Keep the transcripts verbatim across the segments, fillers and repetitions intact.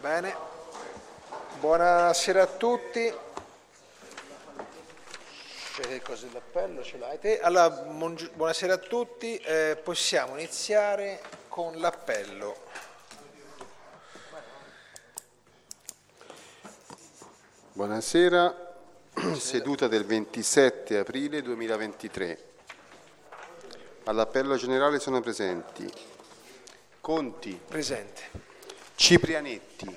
Bene, buonasera a tutti. Che cos'è l'appello? Ce l'hai te? Allora, buonasera a tutti, eh, possiamo iniziare con l'appello. Buonasera, seduta del ventisette aprile duemilaventitré. All'appello generale sono presenti Conti. Presente. Ciprianetti.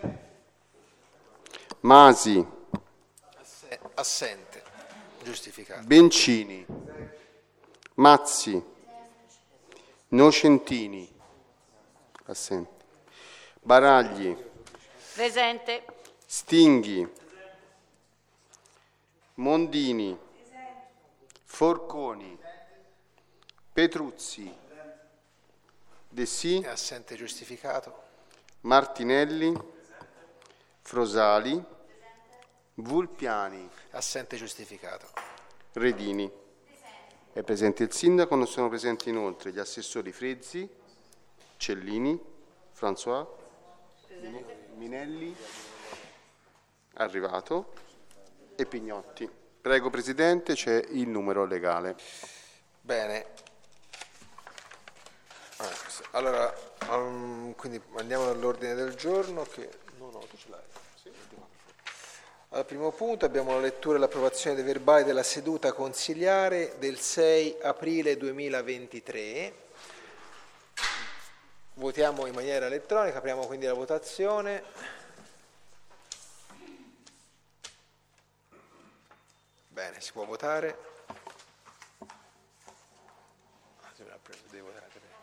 Masi. Assente. Giustificato. Bencini. Mazzi. Nocentini. Assente. Baragli. Presente. Stinghi. Mondini. Forconi. Petruzzi. De Sì. Assente giustificato. Martinelli. Frosali. Vulpiani. Assente giustificato. Redini. È presente il sindaco, non sono presenti inoltre gli assessori Frezzi, Cellini, François, Minelli, arrivato, e Pignotti. Prego Presidente, c'è il numero legale. Bene. Allora, um, quindi andiamo all'ordine del giorno che... No, no, tu ce l'hai. Sì. Al primo punto abbiamo la lettura e l'approvazione dei verbali della seduta consiliare del sei aprile duemilaventitré. Votiamo in maniera elettronica, apriamo quindi la votazione. Bene, si può votare. Devo votare.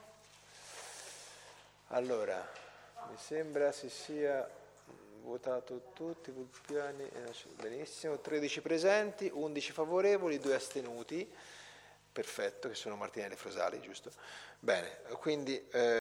Allora, mi sembra si sia votato tutti, Vulpiani, benissimo, tredici presenti, undici favorevoli, due astenuti, perfetto, che sono Martinelli e Frosali, giusto? Bene, quindi... Eh,